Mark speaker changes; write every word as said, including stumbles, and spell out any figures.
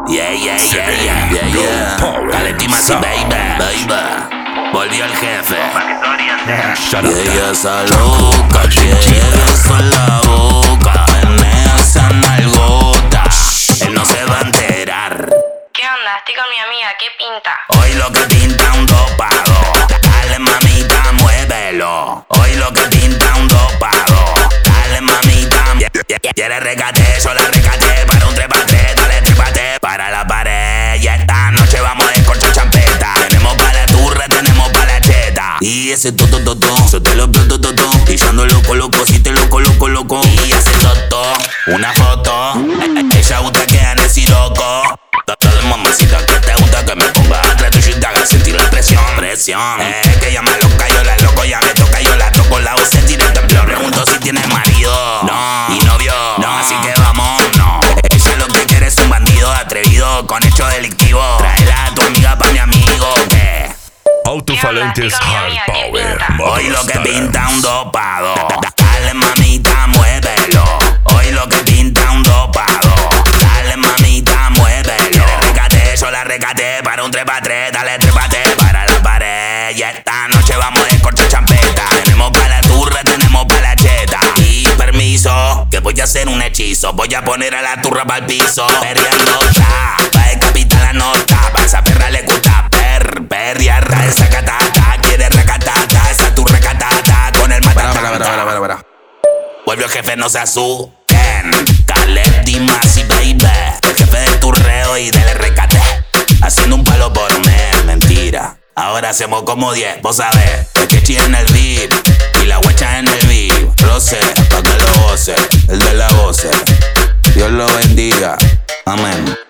Speaker 1: Yeah, yeah, yeah, yeah, yeah, yeah. Caletima y baby, baby. Volvió el jefe.
Speaker 2: Shut up.
Speaker 1: Y ella esa loca, quiere beso en la boca, menea esa nalgota. Él no se va a enterar.
Speaker 3: ¿Qué onda? Estoy con mi amiga, ¿qué pinta?
Speaker 1: Hoy lo que pinta un dopado. Dale mamita, muévelo. Hoy lo que pinta un dopado. Dale mamita, quiere recate, yo la recate. Para un trepate, dale trepate. Para la pared, y esta noche vamos a descorchar champeta. Tenemos para la turra, tenemos para la cheta. Y ese toto toto, yo te lo toto toto. Y yo ando loco loco, si te loco loco loco. Y ese toto, una foto. Ella gusta que ande así loco. Dale mamacita que te gusta que me ponga atrás tuyo y te haga sentir la presión. Presión, eh, que ella me loca, yo la loco, ya me toca, yo la toco, la uso tira el temblor. Pregunto si tiene marido, no, y novio, no, así que vamos, no. Ella lo que quiere es un bandido atrevido con hechos delictivos. Tráela a tu amiga pa' mi amigo, que
Speaker 2: Autofalentes Hard Power.
Speaker 1: hoy lo que pinta un dopado. Dale mamita, muévelo. Hoy lo que pinta un dopado. Dale mamita, muévelo. Recate, yo la recate. Para un trepa tres, dale trepate. Para la pared, y esta noche vamos a descorchar champeta. Tenemos para la turra, tenemos para la cheta. Y permiso, que voy a hacer un hechizo. Voy a poner a la turra pa'l piso. Perreando ya, va a decapitar la nota. Pa' esa perra le gusta per, perrear. Esa catata, quiere recatata. Esa turra catata con el matatata.
Speaker 4: Para, para, para, para, para.
Speaker 1: Vuelve el jefe, no se asusten. Caleb, Dimas y baby. El jefe del turreo y del recate. Haciendo un palo por mes, mentira. Ahora hacemos como diez, vos sabés. El quechi en el V I P y la guacha en el V I P. Roce, pa' que lo goce, el de la voce. Dios lo bendiga, amén.